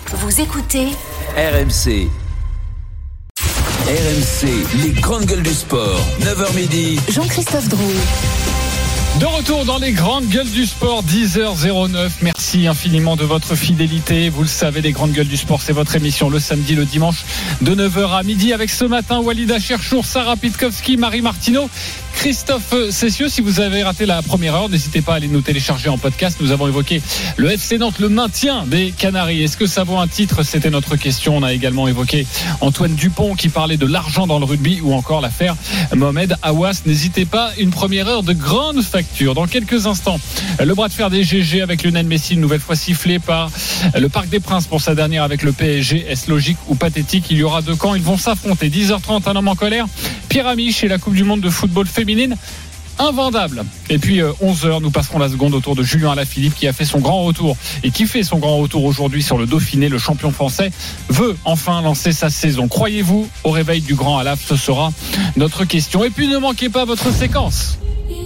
Vous écoutez RMC. RMC, les grandes gueules du sport. 9h midi. Jean-Christophe Drouet. De retour dans les grandes gueules du sport, 10h09. Merci infiniment de votre fidélité. Vous le savez, les grandes gueules du sport, c'est votre émission le samedi, le dimanche, de 9h à midi, avec ce matin Walid Cherchour, Sarah Pitkowski, Marie Martineau, Christophe Cessieux. Si vous avez raté la première heure, n'hésitez pas à aller nous télécharger en podcast. Nous avons évoqué le FC Nantes, le maintien des Canaries. Est-ce que ça vaut un titre? C'était notre question. On a également évoqué Antoine Dupont qui parlait de l'argent dans le rugby, ou encore l'affaire Mohamed Aouas. N'hésitez pas, une première heure de grande facture. Dans quelques instants, le bras de fer des GG avec Lionel Messi, une nouvelle fois sifflé par le Parc des Princes pour sa dernière avec le PSG. Est-ce logique ou pathétique? Il y aura deux camps, ils vont s'affronter. 10h30, un homme en colère, Pierre Amiche et la Coupe du Monde de football féminine invendable. Et puis 11h, nous passerons la seconde autour de Julien Alaphilippe qui a fait son grand retour et qui fait son grand retour aujourd'hui sur le Dauphiné. Le champion français veut enfin lancer sa saison. Croyez-vous au réveil du grand Alaph? Ce sera notre question. Et puis ne manquez pas votre séquence.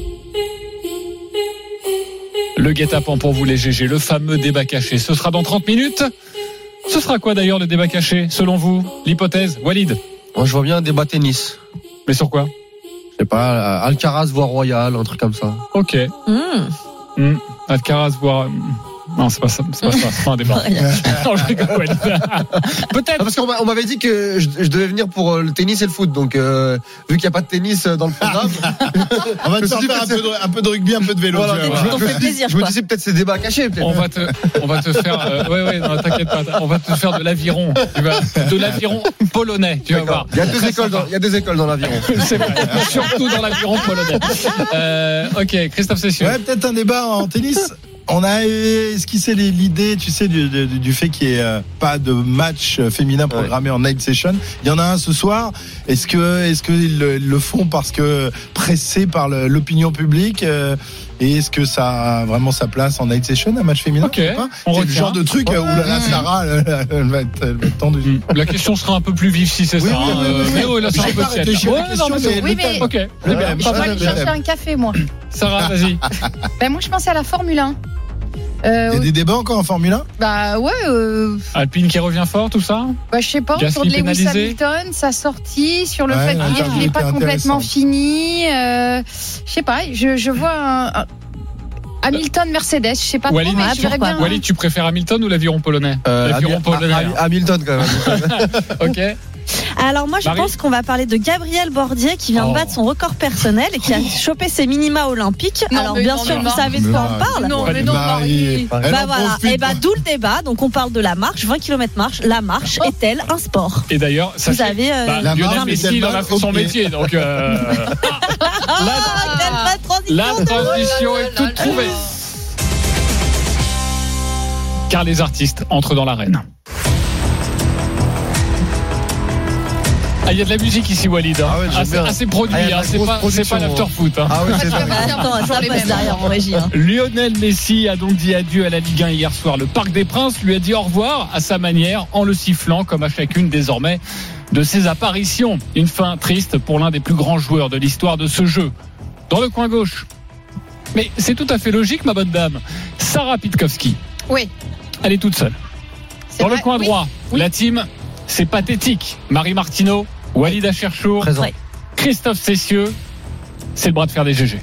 Le guet-apens pour vous les GG, le fameux débat caché. Ce sera dans 30 minutes. Ce sera quoi d'ailleurs le débat caché, selon vous? L'hypothèse, Walid? Moi je vois bien un débat tennis. Mais sur quoi? Je sais pas, Alcaraz voire Royal, un truc comme ça. Ok. Alcaraz voire... Non, c'est pas ça, c'est pas un débat. Non, je rigole, Walid. Peut-être. Non, parce qu'on m'avait dit que je devais venir pour le tennis et le foot, donc vu qu'il n'y a pas de tennis dans le programme, on va te faire un peu de rugby, un peu de vélo. Voilà, je me quoi. disais peut-être c'est débat caché. Peut-être. On va te faire. Non, t'inquiète pas. On va te faire de l'aviron. De l'aviron polonais. Tu vas voir. Il y a des écoles dans l'aviron. C'est vrai. Surtout dans l'aviron polonais. Ok, Christophe Cessieux. Ouais, peut-être un débat en tennis. On a esquissé l'idée, tu sais, du fait qu'il n'y ait pas de match féminin programmé en night session. Il y en a un ce soir. Est-ce qu'ils le font parce que pressés par l'opinion publique et est-ce que ça a vraiment sa place en night session, un match féminin? Ok. C'est le genre de truc où la Sarah elle va être tendue. La question sera un peu plus vive si c'est ça. Mais là, c'est un peu tiède. Oui, mais Ok. je vais aller chercher un café, moi. Sarah, vas-y. Moi, je pensais à la Formule 1. Il y a des débats encore en Formule 1? Bah ouais. Alpine qui revient fort, tout ça? Je sais pas, Gasly autour de Lewis pénalisé. Hamilton, sa sortie, sur le fait l'interview qu'il n'est pas était complètement intéressante. fini. Je sais pas, je vois un Hamilton Mercedes, je sais pas Walid, trop, mais je verrais bien. Walid, tu préfères Hamilton ou l'aviron polonais? L'aviron polonais. Hamilton quand même. Ok. Alors moi je Marie pense qu'on va parler de Gabriel Bordier qui vient de battre son record personnel et qui a chopé ses minima olympiques. Non, Alors mais bien non, sûr mais vous non. savez de quoi on parle. Non, mais non, Marie. Bah voilà, et bah d'où le débat. Donc on parle de la marche, 20 km marche. La marche est-elle un sport? Et d'ailleurs, ça Vous avez la Lionel marche, Messi, il en a fait son métier, donc quelle bonne transition. la transition est toute trouvée. Car les artistes entrent dans l'arène. Il y a de la musique ici, Walid. Ah ouais, j'aime bien. Assez produit, Ah, il y a c'est une grosse pas production, l'after-foot. Ah oui, c'est ça. Attends, ça passe derrière en régie. Lionel Messi a donc dit adieu à la Ligue 1 hier soir. Le Parc des Princes lui a dit au revoir à sa manière, en le sifflant comme à chacune désormais de ses apparitions. Une fin triste pour l'un des plus grands joueurs de l'histoire de ce jeu. Dans le coin gauche. Mais c'est tout à fait logique, ma bonne dame. Sarah Pitkowski. Oui. Elle est toute seule. C'est Dans vrai, le coin oui. droit, la team, c'est pathétique. Marie Martineau, Walid Cherchour, Présent. Christophe Cessieux, c'est le bras de fer des GG.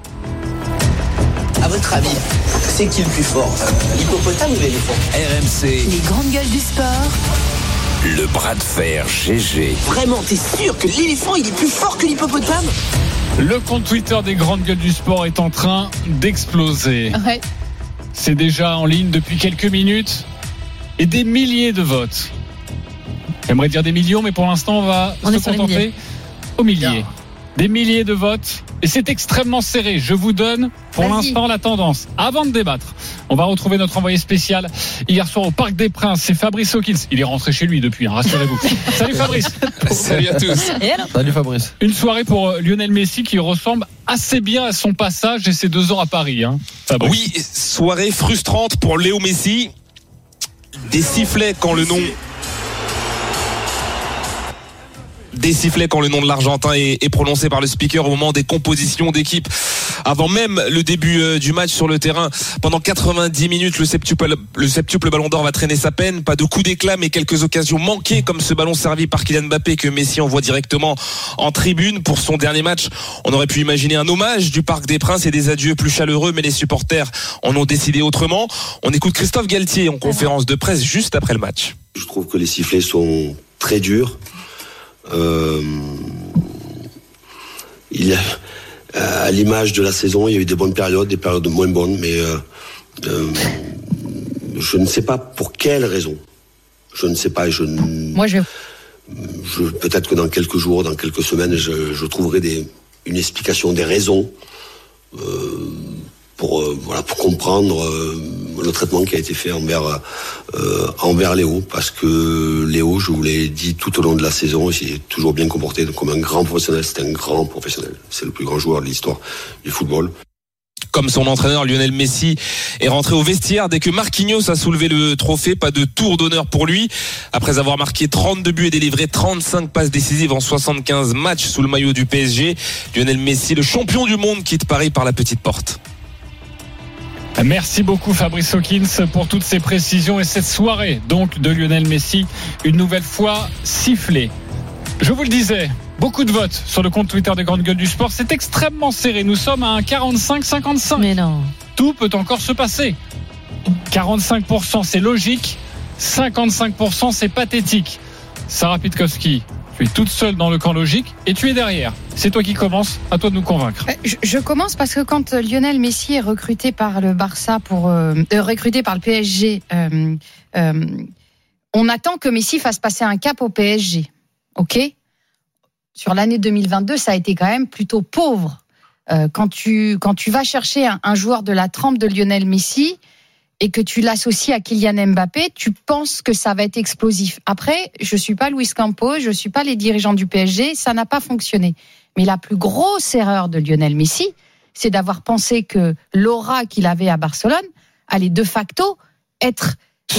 À votre avis, c'est qui le plus fort? L'hippopotame ou l'éléphant? RMC, Les grandes gueules du sport. le bras de fer GG. Vraiment, t'es sûr que l'éléphant il est plus fort que l'hippopotame? Le compte Twitter des grandes gueules du sport est en train d'exploser. Ouais. C'est déjà en ligne depuis quelques minutes et des milliers de votes. J'aimerais dire des millions, mais pour l'instant, on va On est se sur les contenter milliers. aux milliers. Des milliers de votes et c'est extrêmement serré. Je vous donne pour Vas-y. l'instant la tendance. Avant de débattre, on va retrouver notre envoyé spécial hier soir au Parc des Princes. C'est Fabrice Hawkins. Il est rentré chez lui depuis, rassurez-vous. Salut Fabrice. Salut à tous. Et alors Salut Fabrice. Une soirée pour Lionel Messi qui ressemble assez bien à son passage et ses 2 ans à Paris. Fabrice. Oui, soirée frustrante pour Léo Messi. Des sifflets quand le nom de l'Argentin est prononcé par le speaker au moment des compositions d'équipe avant même le début du match sur le terrain. Pendant 90 minutes, le septuple ballon d'or va traîner sa peine. Pas de coup d'éclat, mais quelques occasions manquées, comme ce ballon servi par Kylian Mbappé que Messi envoie directement en tribune. Pour son dernier match, on aurait pu imaginer un hommage du Parc des Princes et des adieux plus chaleureux, mais les supporters en ont décidé autrement. On écoute Christophe Galtier en conférence de presse juste après le match. Je trouve que les sifflets sont très durs. Il y a, à l'image de la saison, il y a eu des bonnes périodes, des périodes moins bonnes, mais je ne sais pas pour quelle raison. Je ne sais pas. Peut-être que dans quelques jours, dans quelques semaines, je trouverai une explication, des raisons pour comprendre le traitement qui a été fait envers Léo, parce que Léo, je vous l'ai dit tout au long de la saison, il s'est toujours bien comporté comme un grand professionnel. C'est un grand professionnel. C'est le plus grand joueur de l'histoire du football. Comme son entraîneur Lionel Messi est rentré au vestiaire dès que Marquinhos a soulevé le trophée. Pas de tour d'honneur pour lui. Après avoir marqué 32 buts et délivré 35 passes décisives en 75 matchs sous le maillot du PSG, Lionel Messi, le champion du monde, quitte Paris par la petite porte. Merci beaucoup Fabrice Hawkins pour toutes ces précisions et cette soirée donc de Lionel Messi, une nouvelle fois sifflée. Je vous le disais, beaucoup de votes sur le compte Twitter des Grandes Gueules du Sport. C'est extrêmement serré. Nous sommes à un 45-55. Mais non. Tout peut encore se passer. 45% c'est logique, 55% c'est pathétique. Sarah Pitkowski, tu es toute seule dans le camp logique et tu es derrière. C'est toi qui commences, à toi de nous convaincre. Je commence parce que quand Lionel Messi est recruté par le Barça recruté par le PSG, on attend que Messi fasse passer un cap au PSG. Ok ? Sur l'année 2022, ça a été quand même plutôt pauvre. Quand tu vas chercher un joueur de la trempe de Lionel Messi et que tu l'associes à Kylian Mbappé, tu penses que ça va être explosif. Après, je suis pas Luis Campos, je suis pas les dirigeants du PSG, ça n'a pas fonctionné. Mais la plus grosse erreur de Lionel Messi, c'est d'avoir pensé que l'aura qu'il avait à Barcelone allait de facto être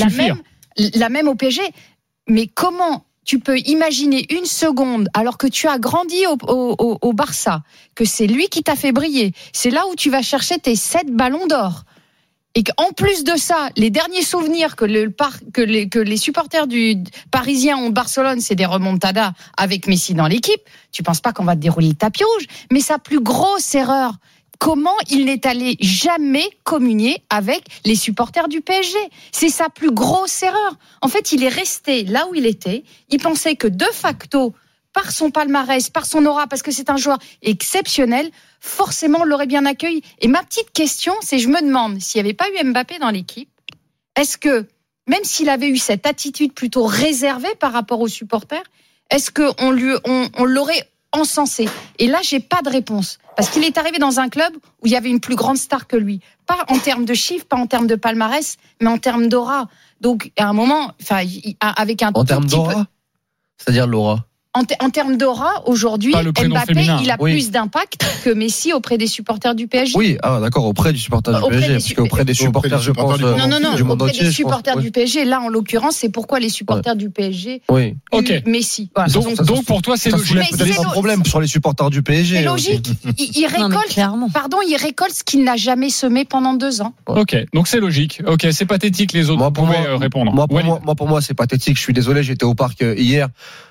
la même au PSG. Mais comment tu peux imaginer une seconde, alors que tu as grandi au Barça, que c'est lui qui t'a fait briller, c'est là où tu vas chercher tes 7 ballons d'or. Et qu'en plus de ça, les derniers souvenirs que les supporters parisiens ont de Barcelone, c'est des remontadas avec Messi dans l'équipe. Tu penses pas qu'on va te dérouler le tapis rouge? Mais sa plus grosse erreur, comment il n'est allé jamais communier avec les supporters du PSG? C'est sa plus grosse erreur. En fait, il est resté là où il était. Il pensait que de facto, par son palmarès, par son aura, parce que c'est un joueur exceptionnel, forcément, on l'aurait bien accueilli. Et ma petite question, c'est, je me demande, s'il n'y avait pas eu Mbappé dans l'équipe, est-ce que, même s'il avait eu cette attitude plutôt réservée par rapport aux supporters, est-ce qu'on l'aurait encensé? Et là, j'ai pas de réponse. Parce qu'il est arrivé dans un club où il y avait une plus grande star que lui. Pas en termes de chiffres, pas en termes de palmarès, mais en termes d'aura. Donc, à un moment, avec un en termes d'aura, c'est-à-dire l'aura. En termes d'aura, aujourd'hui, Mbappé, féminin. Il a plus d'impact que Messi auprès des supporters du PSG. Oui, d'accord, auprès du supporter du PSG, parce qu'auprès des supporters, je pense, non, du monde auprès entier, des supporters du PSG. Là, en l'occurrence, c'est pourquoi les supporters du PSG. Oui. Messi. Voilà. Donc, pour toi, c'est logique. Ça soulève peut-être un problème sur les supporters du PSG. C'est logique. Il récolte ce qu'il n'a jamais semé pendant 2 ans. Ok, donc c'est logique. Ok, c'est pathétique. Les autres pouvaient répondre. Pour moi, c'est pathétique. Je suis désolé, j'étais au parc hier.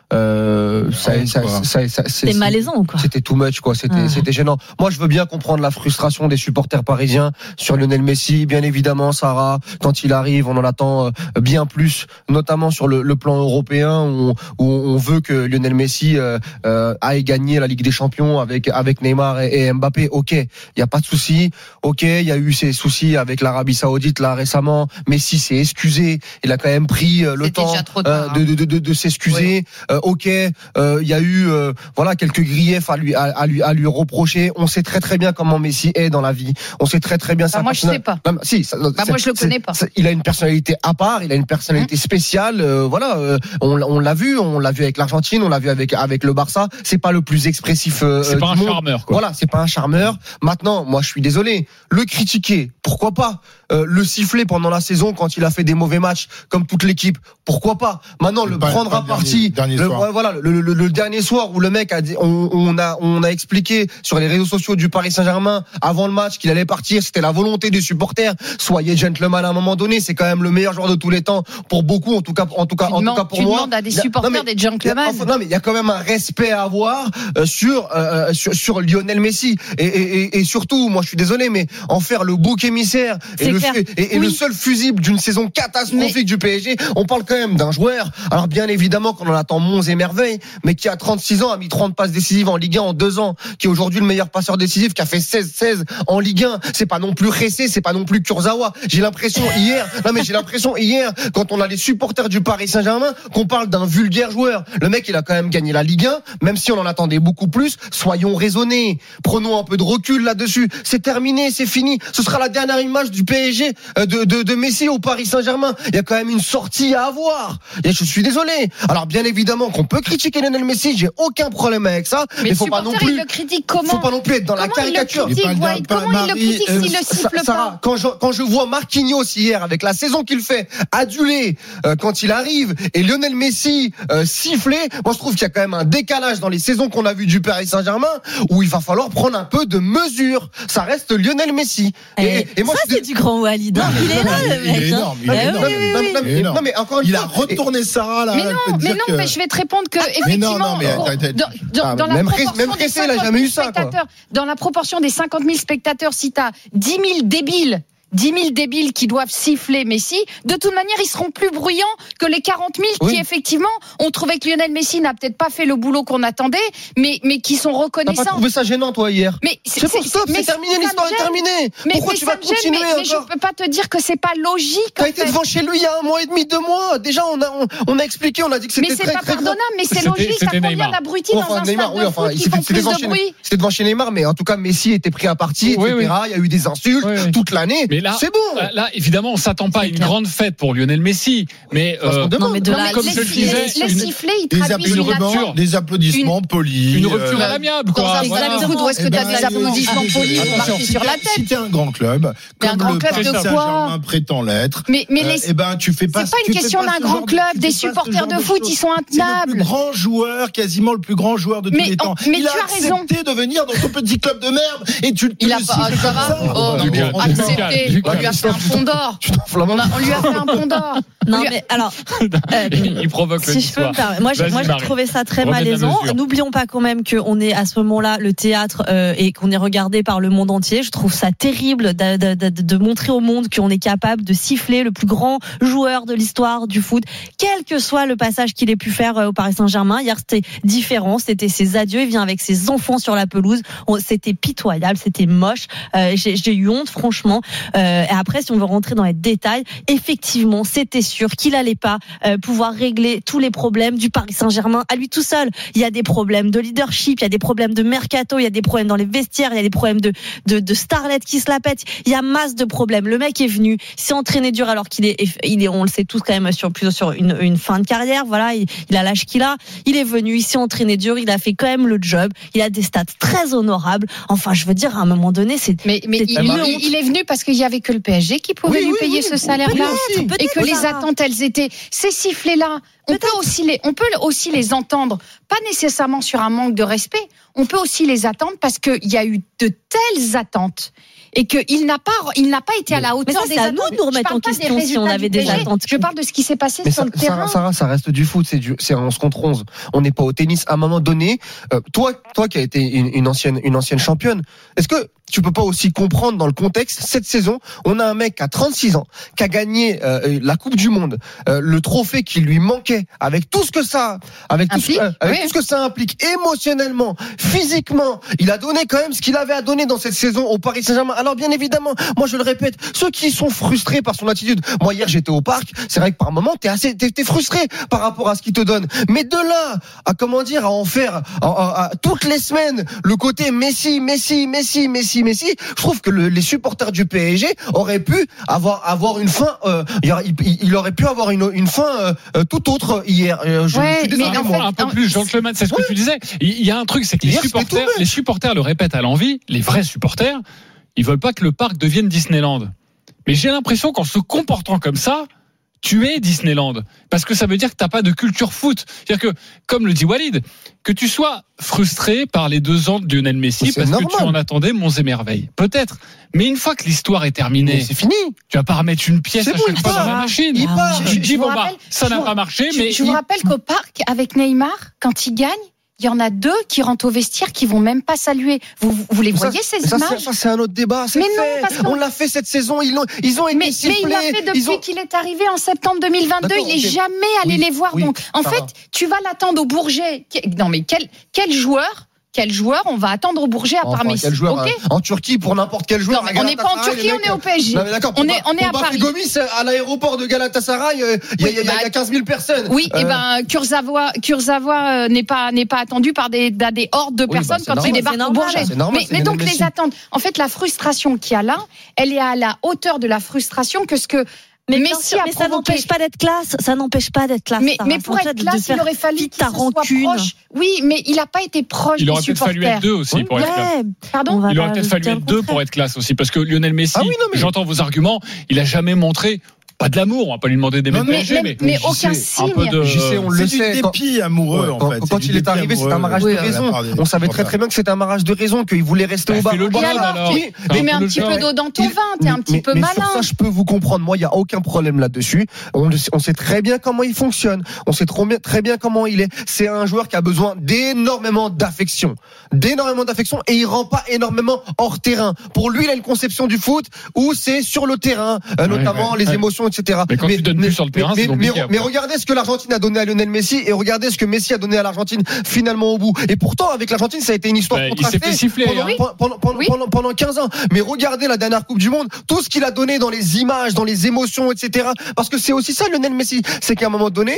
C'était malaisant, quoi. C'était too much, quoi. C'était gênant. Moi, je veux bien comprendre la frustration des supporters parisiens sur Lionel Messi. Bien évidemment, Sarah, quand il arrive, on en attend bien plus, notamment sur le plan européen, où on veut que Lionel Messi aille gagner la Ligue des Champions avec Neymar et Mbappé. Ok, il y a pas de souci. Ok, il y a eu ces soucis avec l'Arabie Saoudite là récemment. Messi s'est excusé. Il a quand même pris le temps de s'excuser. Ok, il y a eu quelques griefs à lui reprocher. On sait très très bien comment Messi est dans la vie. On sait très très bien ça. Moi je sais pas. Moi je le connais pas. Il a une personnalité à part, il a une personnalité spéciale. On l'a vu avec l'Argentine, on l'a vu avec le Barça. C'est pas le plus expressif. C'est pas un charmeur, quoi. Voilà, c'est pas un charmeur. Maintenant, moi je suis désolé. Le critiquer, pourquoi pas? Le siffler pendant la saison quand il a fait des mauvais matchs, comme toute l'équipe, pourquoi pas? Maintenant, le prendre à partie. Le dernier soir où le mec a dit, on a expliqué sur les réseaux sociaux du Paris Saint-Germain avant le match qu'il allait partir, c'était la volonté des supporters. Soyez gentleman à un moment donné, c'est quand même le meilleur joueur de tous les temps pour beaucoup, en tout cas pour tu moi. Tu demandes à des supporters d'être gentleman. Non mais il y a quand même un respect à avoir sur Lionel Messi et surtout, moi je suis désolé, mais en faire le bouc émissaire et le seul fusible d'une saison catastrophique du PSG. On parle quand même d'un joueur, alors bien évidemment qu'on en attend monts et merveilles, mais qui a 36 ans, a mis 30 passes décisives en Ligue 1 en 2 ans, qui est aujourd'hui le meilleur passeur décisif, qui a fait 16 en Ligue 1. C'est pas non plus Ressé, c'est pas non plus Kurzawa. J'ai l'impression hier, quand on a les supporters du Paris Saint-Germain, qu'on parle d'un vulgaire joueur. Le mec, il a quand même gagné la Ligue 1, même si on en attendait beaucoup plus. Soyons raisonnés. Prenons un peu de recul là-dessus. C'est terminé, c'est fini. Ce sera la dernière image du PSG, de Messi au Paris Saint-Germain. Il y a quand même une sortie à avoir. Et je suis désolé. Alors bien évidemment qu'on peut critiquer Lionel Messi, j'ai aucun problème avec ça, mais faut pas non plus. Il le critique comment ? Faut pas non plus être dans la caricature. Comment il le critique s'il le siffle Sarah, pas ? quand je vois Marquinhos hier avec la saison qu'il fait, adulé quand il arrive, et Lionel Messi sifflé, moi je trouve qu'il y a quand même un décalage dans les saisons qu'on a vues du Paris Saint-Germain où il va falloir prendre un peu de mesure. Ça reste Lionel Messi. Et moi, ça c'est du grand Walid. Il est là le mec. Il est énorme. Non mais encore une fois, il a retourné Sarah là. Mais je vais te répondre que effectivement dans la proportion des 50 000 spectateurs, si t'as 10 000 débiles qui doivent siffler Messi, de toute manière, ils seront plus bruyants que les 40 000 qui, effectivement, ont trouvé que Lionel Messi n'a peut-être pas fait le boulot qu'on attendait, mais qui sont reconnaissants. T'as pas trouvé ça gênant, toi, hier? Mais c'est pour stop, c'est terminé, l'histoire est terminée. Pourquoi tu vas continuer encore? Mais je peux pas te dire que c'est pas logique. T'as été devant chez lui il y a 1 mois et demi, 2 mois. Déjà, on a expliqué, on a dit que c'était très, très Mais c'est pas pardonnable, mais c'est logique. T'as combien d'abrutis dans un stade de foot qui font plus de bruit? C'était devant chez Neymar, mais en tout cas, Messi était pris à partie, etc. Il y a eu des insultes toute l'année. C'est bon. Là, évidemment, on s'attend pas à une grande fête pour Lionel Messi, mais comme je le disais, les sifflets, ils traduisent une rupture, des applaudissements polis, une rupture à l'amiable, quoi. Dans un stade de foot, où est-ce que t'as des applaudissements polis pour marcher sur la tête? Si t'es un grand club, comme le Paris Saint-Germain prétend l'être, tu fais pas. C'est pas une question d'un grand club, des supporters de foot, ils sont intenables. C'est le plus grand joueur, quasiment le plus grand joueur de tous les temps. Mais il a accepté de venir dans ton petit club de merde et tu le il a pas, ça va. Accepté. On lui a fait un pont d'or. On lui a fait un pont d'or. Non mais alors, il provoque si je peux me permettre. Moi j'ai trouvé ça très malaisant. N'oublions pas quand même qu'on est à ce moment-là le théâtre et qu'on est regardé par le monde entier. Je trouve ça terrible de montrer au monde qu'on est capable de siffler le plus grand joueur de l'histoire du foot, quel que soit le passage qu'il ait pu faire au Paris Saint-Germain. Hier c'était différent, c'était ses adieux. Il vient avec ses enfants sur la pelouse. C'était pitoyable, c'était moche. J'ai eu honte franchement. Et après, si on veut rentrer dans les détails, effectivement, c'était sûr qu'il allait pas pouvoir régler tous les problèmes du Paris Saint-Germain à lui tout seul. Il y a des problèmes de leadership, il y a des problèmes de mercato, il y a des problèmes dans les vestiaires, il y a des problèmes de starlet qui se la pètent. Il y a masse de problèmes. Le mec est venu, s'est entraîné dur alors qu'il est, on le sait tous quand même plutôt sur une fin de carrière. Voilà, il a l'âge qu'il a. Il est venu, il s'est entraîné dur, il a fait quand même le job. Il a des stats très honorables. Enfin, je veux dire, à un moment donné, mais il est venu parce qu'il y avait que le PSG qui pouvait lui payer ce salaire-là et que les attentes elles étaient ces sifflets-là. On peut aussi les entendre, pas nécessairement sur un manque de respect. On peut aussi les attendre parce qu'il y a eu de telles attentes et qu'il n'a pas été à la hauteur des attentes. C'est à nous de nous remettre en question si on avait des attentes. Je parle de ce qui s'est passé sur le terrain. Sarah, ça reste du foot, c'est 11 contre 11. On n'est pas au tennis. À un moment donné, toi qui as été une ancienne championne, est-ce que tu peux pas aussi comprendre dans le contexte cette saison, on a un mec à 36 ans qui a gagné la Coupe du Monde, le trophée qui lui manquait, avec tout ce que ça, tout ce que ça implique émotionnellement, physiquement, il a donné quand même ce qu'il avait à donner dans cette saison au Paris Saint-Germain. Alors bien évidemment, moi je le répète, ceux qui sont frustrés par son attitude, moi hier j'étais au parc, c'est vrai que par moment t'es frustré par rapport à ce qu'il te donne, mais de là à en faire à toutes les semaines le côté Messi, je trouve que les supporters du PSG auraient pu avoir une fin, il aurait pu avoir une fin tout autre hier. Un peu plus gentleman, c'est ce que tu disais. Il y a un truc, c'est que les supporters le répètent à l'envi, les vrais supporters, ils veulent pas que le parc devienne Disneyland. Mais j'ai l'impression qu'en se comportant comme ça, tu es Disneyland. Parce que ça veut dire que t'as pas de culture foot. C'est-à-dire que, comme le dit Walid, que tu sois frustré par les 2 ans de Lionel Messi parce normal. Que tu en attendais monts et merveilles. Peut-être. Mais une fois que l'histoire est terminée, c'est fini. Tu vas pas remettre une pièce à chaque fois dans la machine. Tu dis, bon, ça n'a pas marché, mais. Je vous rappelle qu'au parc, avec Neymar, quand il gagne, il y en a 2 qui rentrent au vestiaire qui vont même pas saluer. Vous les voyez ces images? Ça c'est un autre débat. Mais non, on l'a fait cette saison. Ils ont été sifflés. Mais il l'a fait depuis qu'il est arrivé en septembre 2022. D'accord, il est jamais allé les voir. Donc en fait, tu vas l'attendre au Bourget. Non mais quel joueur on va attendre au Bourget à part Messi? Quel joueur, en Turquie pour n'importe quel joueur? Non, on n'est pas en Turquie, on est au PSG. Non, mais d'accord, on est à Paris. Gomis à l'aéroport de Galatasaray, il y a 15 000 personnes. Oui, et Kurzawa n'est pas attendu par des hordes de personnes quand il débarque au Bourget. Mais donc les attentes. En fait, la frustration qu'il y a là, elle est à la hauteur de la frustration que ce que Mais Messi a provoqué. Ça n'empêche pas d'être classe. Ça n'empêche pas d'être classe. Mais pour être classe, il aurait fallu qu'il soit proche. Oui, mais il n'a pas été proche des supporters. Il aurait peut-être fallu être 2 aussi pour être classe. Pardon. Il aurait peut-être fallu être 2 pour être classe aussi, parce que Lionel Messi, j'entends vos arguments, il a jamais montré. Pas de l'amour, on va pas lui demander d'aimer le PSG, mais aucun signe. On le sait. C'est du dépit amoureux, en fait. Quand il est arrivé, c'est un amarrage de raison. On savait très bien que c'était un amarrage de raison, qu'il voulait rester au bas. Tu mets un petit peu d'eau dans ton vin, t'es un petit peu malin. Sur ça, je peux vous comprendre. Moi, il y a aucun problème là-dessus. On sait très bien comment il fonctionne. On sait très bien comment il est. C'est un joueur qui a besoin d'énormément d'affection, et il rend pas énormément hors terrain. Pour lui, il a une conception du foot où c'est sur le terrain, notamment les émotions, etc. Mais quand tu donnes plus sur le terrain, c'est compliqué. Mais regardez ce que l'Argentine a donné à Lionel Messi et regardez ce que Messi a donné à l'Argentine finalement au bout. Et pourtant, avec l'Argentine, ça a été une histoire contrastée. Il s'est fait siffler pendant 15 ans. Mais regardez la dernière Coupe du Monde, tout ce qu'il a donné dans les images, dans les émotions, etc. Parce que c'est aussi ça, Lionel Messi, c'est qu'à un moment donné,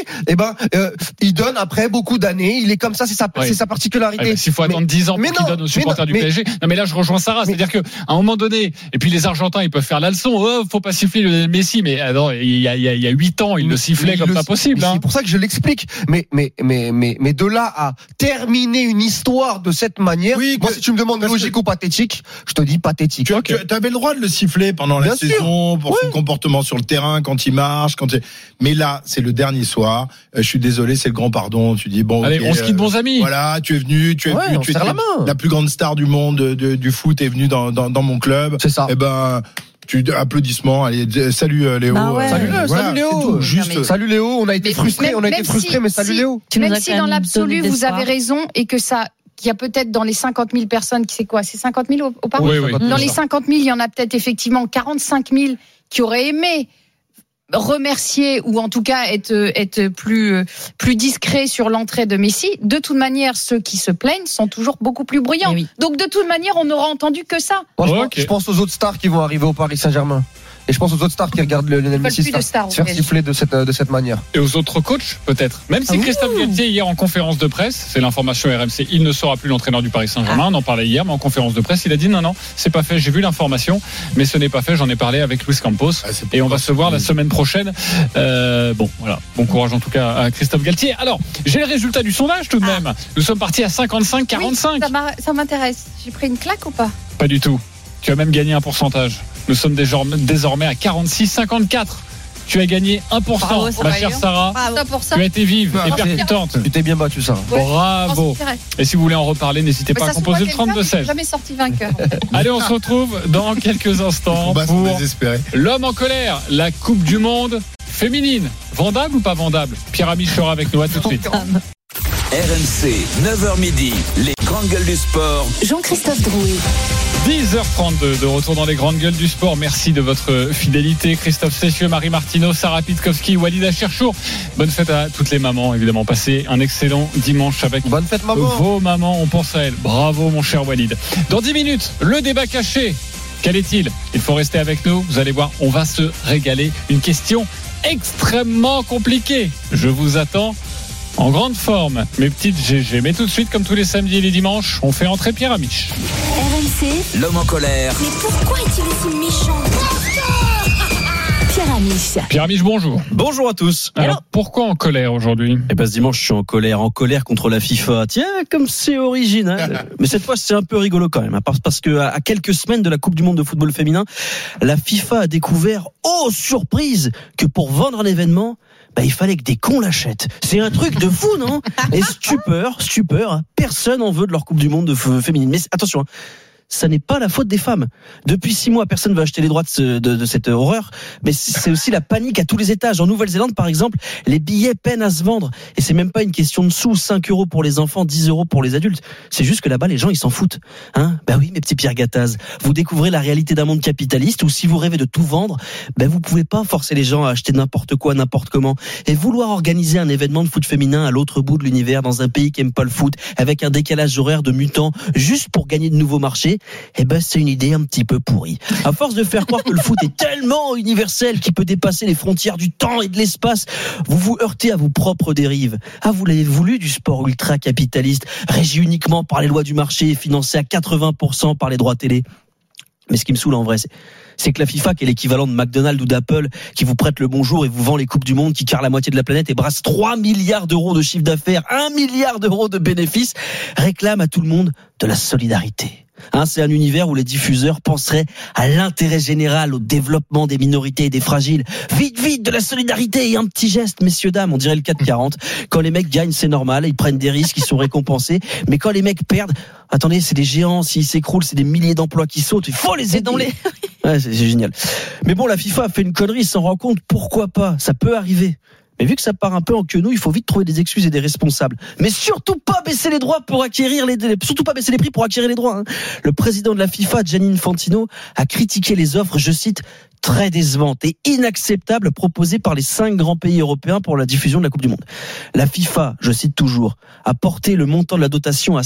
il donne après beaucoup d'années. Il est comme ça, c'est sa particularité. S'il faut attendre 10 ans pour qu'il donne aux supporters du PSG. Non, mais là, je rejoins Sarah. C'est-à-dire qu'à un moment donné, et puis les Argentins, ils peuvent faire la leçon. Oh, faut pas siffler Lionel Messi, mais il y a 8 ans, il le sifflait comme pas possible. C'est pour ça que je l'explique. Mais de là à terminer une histoire de cette manière, moi, si tu me demandes logique ou pathétique, je te dis pathétique. Tu avais le droit de le siffler pendant la saison, pour son comportement sur le terrain, quand il marche, mais là, c'est le dernier soir. Je suis désolé, c'est le grand pardon. Tu dis bon. Allez, on se quitte, bons amis. Voilà, tu es venu, tu es la plus grande star du monde du foot est venue dans mon club. C'est ça. Applaudissements. Allez, salut Léo. Salut Léo. Salut Léo. On a été frustrés, mais salut Léo. Même si dans l'absolu vous avez raison et que ça. Qu'il y a peut-être dans les 50 000 personnes, c'est 50 000 au parc? Oui. Dans les 50 000, il y en a peut-être effectivement 45 000 qui auraient aimé remercier ou en tout cas être plus discret sur l'entrée de Messi. De toute manière, ceux qui se plaignent sont toujours beaucoup plus bruyants. Donc de toute manière, on n'aura entendu que ça. Moi, je pense aux autres stars qui vont arriver au Paris Saint-Germain. Et je pense aux autres stars qui regardent Lionel Messi se faire siffler de cette manière. Et aux autres coachs, peut-être. Même si Christophe Galtier, hier en conférence de presse, c'est l'information RMC, il ne sera plus l'entraîneur du Paris Saint-Germain. On en parlait hier, mais en conférence de presse, il a dit non, c'est pas fait. J'ai vu l'information, mais ce n'est pas fait. J'en ai parlé avec Luis Campos. Et on va se voir la semaine prochaine. Voilà. Bon courage en tout cas à Christophe Galtier. Alors, j'ai le résultat du sondage tout de même. Nous sommes partis à 55-45. Oui, ça m'intéresse. J'ai pris une claque ou pas? Pas du tout. Tu as même gagné un pourcentage. Nous sommes désormais à 46-54. Tu as gagné 1%. Bravo, ma chère Sarah. Tu as été vive et percutante. Tu t'es bien battu, Sarah. Bravo. Et si vous voulez en reparler, n'hésitez pas à composer le 32-16. Jamais sorti vainqueur. Allez, on se retrouve dans quelques instants pour l'homme en colère, la Coupe du Monde féminine. Vendable ou pas vendable? Pierre Amiche sera avec nous. À tout de suite. RMC, 9h midi, les grandes gueules du sport. Jean-Christophe Drouet. 10h32 de retour dans les grandes gueules du sport. Merci de votre fidélité. Christophe Cessieux, Marie Martineau, Sarah Pitkowski, Walid Acharchour. Bonne fête à toutes les mamans, évidemment. Passez un excellent dimanche avec bonne fête, maman. Vos mamans. On pense à elles. Bravo, mon cher Walid. Dans 10 minutes, le débat caché. Quel est-il? Il faut rester avec nous. Vous allez voir, on va se régaler. Une question extrêmement compliquée. Je vous attends en grande forme, mes petites GG. Mais tout de suite, comme tous les samedis et les dimanches, on fait entrer Pierre Amiche. RMC. L'homme en colère. Mais pourquoi est-il aussi méchant? Pierre Amiche. Pierre Amiche, bonjour. Bonjour à tous. Alors, pourquoi en colère aujourd'hui ? Eh ben, ce dimanche, je suis en colère contre la FIFA. Tiens, comme c'est original. Mais cette fois, c'est un peu rigolo quand même, parce que à quelques semaines de la Coupe du Monde de football féminin, la FIFA a découvert, oh surprise, que pour vendre un événement, il fallait que des cons l'achètent. C'est un truc de fou, non ? Et stupeur, personne en veut de leur Coupe du Monde de féminine. Mais attention, ça n'est pas la faute des femmes. Depuis 6 mois, personne ne veut acheter les droits de cette horreur. Mais c'est aussi la panique à tous les étages. En Nouvelle-Zélande, par exemple, les billets peinent à se vendre. Et c'est même pas une question de sous. 5 € pour les enfants, 10 € pour les adultes. C'est juste que là-bas, les gens, ils s'en foutent. Hein ? Oui, mes petits Pierre Gattaz. Vous découvrez la réalité d'un monde capitaliste où si vous rêvez de tout vendre, vous pouvez pas forcer les gens à acheter n'importe quoi, n'importe comment. Et vouloir organiser un événement de foot féminin à l'autre bout de l'univers dans un pays qui aime pas le foot, avec un décalage horaire de mutants, juste pour gagner de nouveaux marchés, c'est une idée un petit peu pourrie. À force de faire croire que le foot est tellement universel qu'il peut dépasser les frontières du temps et de l'espace, vous vous heurtez à vos propres dérives. Vous l'avez voulu du sport ultra-capitaliste, régi uniquement par les lois du marché et financé à 80% par les droits télé. Mais ce qui me saoule en vrai, c'est que la FIFA, qui est l'équivalent de McDonald's ou d'Apple, qui vous prête le bonjour et vous vend les coupes du monde, qui carre la moitié de la planète et brasse 3 milliards d'euros de chiffre d'affaires, 1 milliard d'euros de bénéfices, réclame à tout le monde de la solidarité. C'est un univers où les diffuseurs penseraient à l'intérêt général, au développement des minorités et des fragiles. Vite, de la solidarité et un petit geste, messieurs, dames, on dirait le 4-40. Quand les mecs gagnent, c'est normal, ils prennent des risques, ils sont récompensés. Mais quand les mecs perdent, attendez, c'est des géants, s'ils s'écroulent, c'est des milliers d'emplois qui sautent, il faut les aider. Ouais, c'est génial. Mais bon, la FIFA a fait une connerie, s'en rend compte, pourquoi pas, ça peut arriver. Mais vu que ça part un peu en quenouille, il faut vite trouver des excuses et des responsables. Mais surtout pas baisser les droits pour acquérir surtout pas baisser les prix pour acquérir les droits. Le président de la FIFA, Gianni Infantino, a critiqué les offres, je cite, très décevantes et inacceptables proposées par les 5 grands pays européens pour la diffusion de la Coupe du Monde. La FIFA, je cite toujours, a porté le montant de la dotation à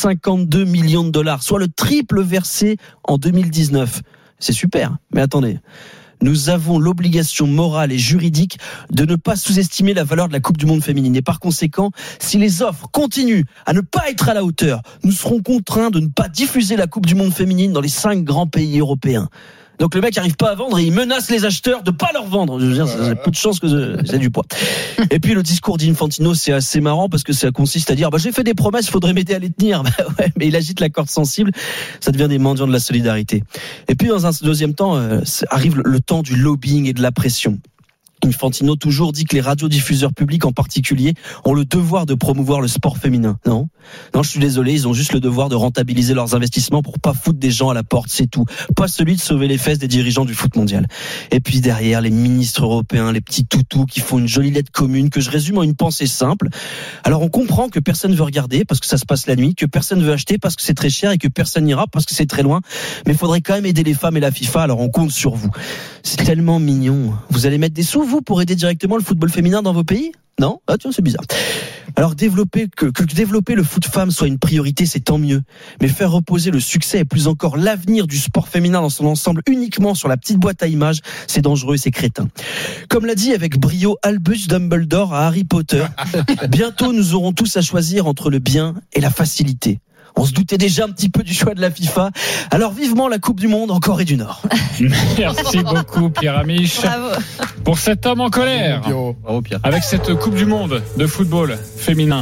152 millions de dollars, soit le triple versé en 2019. C'est super, mais attendez. Nous avons l'obligation morale et juridique de ne pas sous-estimer la valeur de la Coupe du Monde féminine. Et par conséquent, si les offres continuent à ne pas être à la hauteur, nous serons contraints de ne pas diffuser la Coupe du Monde féminine dans les 5 grands pays européens. Donc le mec n'arrive pas à vendre et il menace les acheteurs de pas leur vendre. Je veux dire, ça a peu de chance que c'est du poids. Et puis le discours d'Infantino, c'est assez marrant parce que ça consiste à dire j'ai fait des promesses, il faudrait m'aider à les tenir. Ouais, mais il agite la corde sensible, ça devient des mendiants de la solidarité. Et puis dans un deuxième temps, arrive le temps du lobbying et de la pression. Infantino toujours dit que les radiodiffuseurs publics en particulier ont le devoir de promouvoir le sport féminin. Non, je suis désolé, ils ont juste le devoir de rentabiliser leurs investissements pour pas foutre des gens à la porte, c'est tout. Pas celui de sauver les fesses des dirigeants du foot mondial. Et puis derrière, les ministres européens, les petits toutous qui font une jolie lettre commune que je résume en une pensée simple. Alors on comprend que personne veut regarder parce que ça se passe la nuit, que personne veut acheter parce que c'est très cher et que personne n'ira parce que c'est très loin. Mais il faudrait quand même aider les femmes et la FIFA, alors on compte sur vous. C'est tellement mignon. Vous allez mettre des sous, vous, pour aider directement le football féminin dans vos pays ? Non ? Tiens, c'est bizarre. Alors développer le foot femme soit une priorité, c'est tant mieux. Mais faire reposer le succès et plus encore l'avenir du sport féminin dans son ensemble uniquement sur la petite boîte à images, c'est dangereux et c'est crétin. Comme l'a dit avec brio Albus Dumbledore à Harry Potter, bientôt nous aurons tous à choisir entre le bien et la facilité. On se doutait déjà un petit peu du choix de la FIFA. Alors vivement la Coupe du Monde en Corée du Nord. Merci beaucoup Pierre Amiche. Bravo. Pour cet homme en colère. Bravo Pierre. Avec cette Coupe du Monde de football féminin.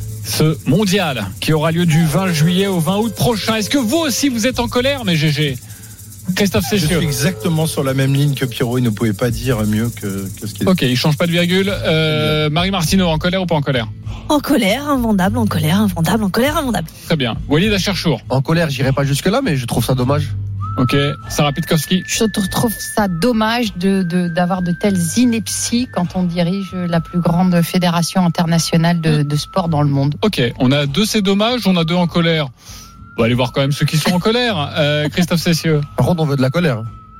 Ce mondial qui aura lieu du 20 juillet au 20 août prochain. Est-ce que vous aussi vous êtes en colère, mais GG ? Christophe Cessieux. Je suis exactement sur la même ligne que Pierrot. Il ne pouvait pas dire mieux que ce qu'il dit. Ok, il change pas de virgule. Marie Martineau, en colère ou pas en colère ? En colère, invendable, en colère, invendable, en colère, invendable. Très bien. Walid Acharchour. En colère, j'irai pas jusque là, mais je trouve ça dommage. Ok. Sarah Pitkowski. Je trouve ça dommage d'avoir de telles inepties quand on dirige la plus grande fédération internationale de sport dans le monde. Ok. On a 2 c'est dommage, on a 2 en colère. On va aller voir quand même ceux qui sont en colère. Christophe Cessieux. Par contre, on veut de la colère.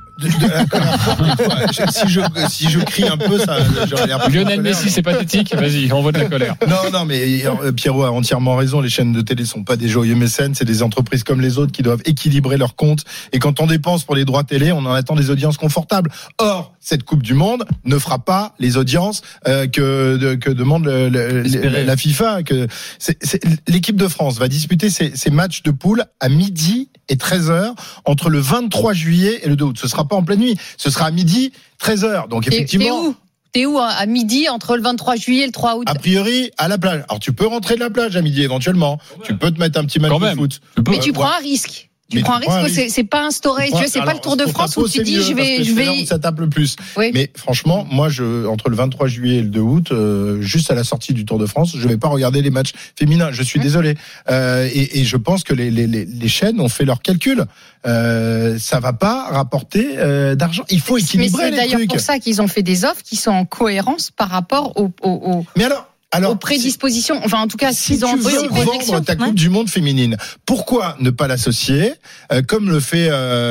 Si je crie un peu, ça j'aurais l'air. Lionel Messi, c'est pathétique. Vas-y, envoie de la colère. Non, mais Pierrot a entièrement raison. Les chaînes de télé sont pas des joyeux mécènes, c'est des entreprises comme les autres qui doivent équilibrer leurs comptes. Et quand on dépense pour les droits télé, on en attend des audiences confortables. Or, cette Coupe du Monde ne fera pas les audiences que demande la FIFA. L'équipe de France va disputer ses matchs de poule à midi et 13h entre le 23 juillet et le 2 août. Ce sera pas en pleine nuit, ce sera à midi 13h. Donc effectivement. T'es où à midi entre le 23 juillet et le 3 août? A priori, à la plage. Alors tu peux rentrer de la plage à midi éventuellement. Tu peux te mettre un petit match de foot. Mais tu prends un risque. Tu prends un risque, c'est pas instauré. Tu vois, c'est pas le Tour de France où tu dis je vais. Ça tape le plus. Oui. Mais franchement, moi, entre le 23 juillet et le 2 août, juste à la sortie du Tour de France, je vais pas regarder les matchs féminins. Je suis désolé. Et je pense que les chaînes ont fait leurs calculs. Ça va pas rapporter d'argent. Il faut équilibrer les trucs. C'est d'ailleurs pour ça qu'ils ont fait des offres qui sont en cohérence par rapport aux prédispositions, enfin en tout cas si tu veux vendre ta Coupe du Monde féminine, pourquoi ne pas l'associer comme le fait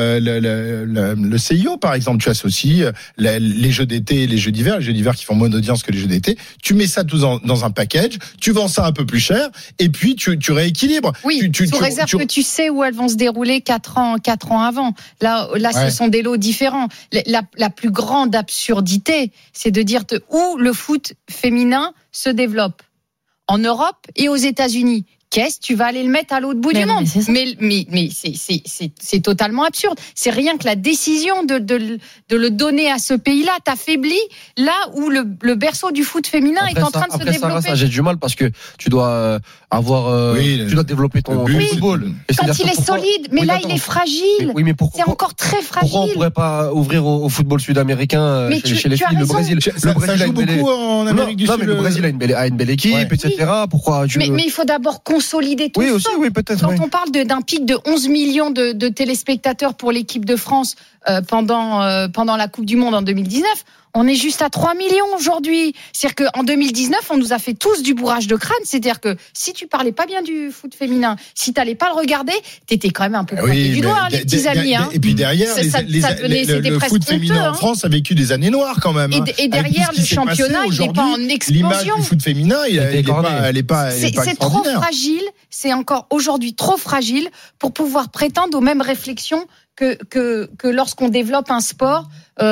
le CIO par exemple? Tu associes les jeux d'été et les jeux d'hiver qui font moins d'audience que les jeux d'été, tu mets ça tout dans un package, tu vends ça un peu plus cher et puis tu rééquilibres. Oui, sous réserve que tu sais où elles vont se dérouler 4 ans avant. Là ce sont des lots différents. La plus grande absurdité, c'est de dire où le foot féminin se développe en Europe et aux États-Unis. Qu'est-ce tu vas aller le mettre à l'autre bout du monde? Mais c'est totalement absurde. C'est rien que la décision de le donner à ce pays-là t'affaiblit là où le berceau du foot féminin est en train de se développer. Ça, j'ai du mal parce que tu dois tu dois développer ton football. Quand il est solide, mais là il est fragile. C'est encore très fragile. Pourquoi on pourrait pas ouvrir au football sud-américain chez les filles? Le Brésil joue beaucoup en Amérique du Sud. Le Brésil a une belle équipe, etc. Pourquoi? Mais il faut d'abord consolider tout ça. Oui, peut-être. Quand on parle d'un pic de 11 millions de téléspectateurs pour l'équipe de France pendant la Coupe du Monde en 2019, on est juste à 3 millions aujourd'hui. C'est-à-dire qu'en 2019, on nous a fait tous du bourrage de crâne. C'est-à-dire que si tu parlais pas bien du foot féminin, si t'allais pas le regarder, t'étais quand même un peu pointé du doigt, les petits amis. Et puis derrière, le foot féminin en France a vécu des années noires quand même. Et derrière, le championnat, il n'est pas en explosion. L'image du foot féminin, elle est pas c'est trop fragile. C'est encore aujourd'hui trop fragile pour pouvoir prétendre aux mêmes réflexions que lorsqu'on développe un sport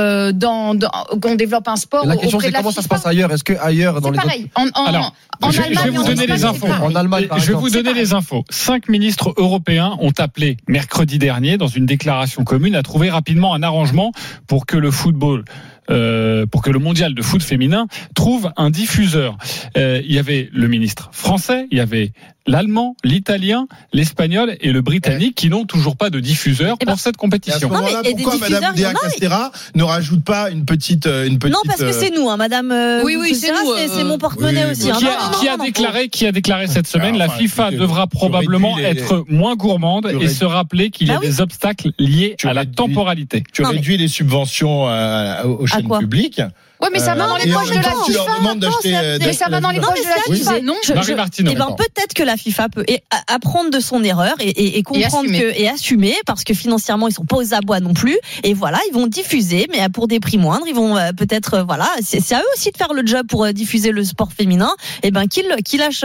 qu'on développe un sport. La question c'est comment ça se passe ailleurs? Est-ce que ailleurs dans les pareil. Je vais vous donner les infos. En Allemagne, je vais vous donner les infos. 5 ministres européens ont appelé mercredi dernier dans une déclaration commune à trouver rapidement un arrangement pour que le football pour que le mondial de foot féminin trouve un diffuseur. Il y avait le ministre français, il y avait l'allemand, l'italien, l'espagnol et le britannique qui n'ont toujours pas de diffuseur pour cette compétition. Et à ce moment-là, pourquoi Madame Dea Castera ne rajoute pas une petite Non, parce que c'est nous, Madame. Oui, c'est nous. C'est mon porte-monnaie aussi. Qui a déclaré cette semaine, la FIFA devra probablement être moins gourmande et se rappeler qu'il y a des obstacles liés à la temporalité. Tu réduis les subventions aux chaînes publiques. Oui, mais ça va dans les poches de la FIFA. Mais ça va dans les poches de la FIFA, non? Marie Martineau. Peut-être que la FIFA peut apprendre de son erreur et comprendre et assumer, parce que financièrement ils sont pas aux abois non plus. Et voilà, ils vont diffuser, mais pour des prix moindres. Ils vont peut-être c'est à eux aussi de faire le job pour diffuser le sport féminin. Et qu'ils lâchent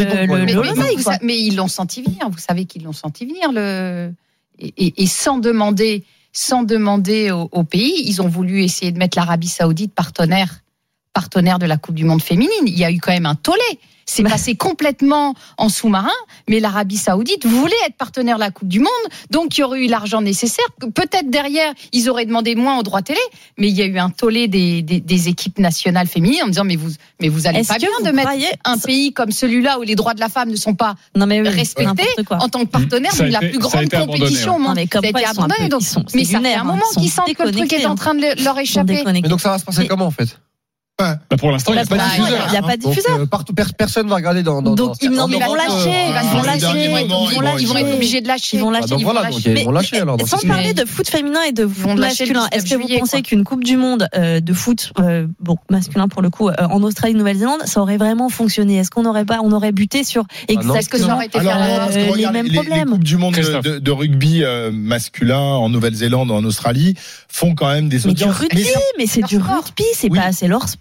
le. Mais ils l'ont senti venir. Vous savez qu'ils l'ont senti venir et sans demander au pays, ils ont voulu essayer de mettre l'Arabie Saoudite partenaire de la Coupe du Monde féminine. Il y a eu quand même un tollé. C'est passé complètement en sous-marin, mais l'Arabie Saoudite voulait être partenaire de la Coupe du Monde, donc il y aurait eu l'argent nécessaire. Peut-être derrière, ils auraient demandé moins aux droits télé, mais il y a eu un tollé des équipes nationales féminines en disant mais vous allez pas bien de mettre un pays comme celui-là où les droits de la femme ne sont pas respectés en tant que partenaire de la plus grande compétition au monde. Ça a été abandonné. Mais ça fait un moment qu'ils sentent que le truc est en train de leur échapper. Mais donc ça va se passer comment en fait? Pour l'instant, il n'y a pas de diffuseur. Il n'y a pas de diffuseur. Personne ne va regarder dans. Donc, ils vont lâcher. Ils vont être obligés de lâcher. Ils vont lâcher. Alors. Sans parler de foot féminin et de foot masculin, est-ce que vous pensez qu'une Coupe du Monde de foot, masculin pour le coup, en Australie, Nouvelle-Zélande, ça aurait vraiment fonctionné? Est-ce qu'on aurait buté sur exactement les mêmes problèmes? Les Coupes du Monde de rugby masculin en Nouvelle-Zélande, en Australie, font quand même des audiences. Mais c'est du rugby, c'est pas assez leur sport.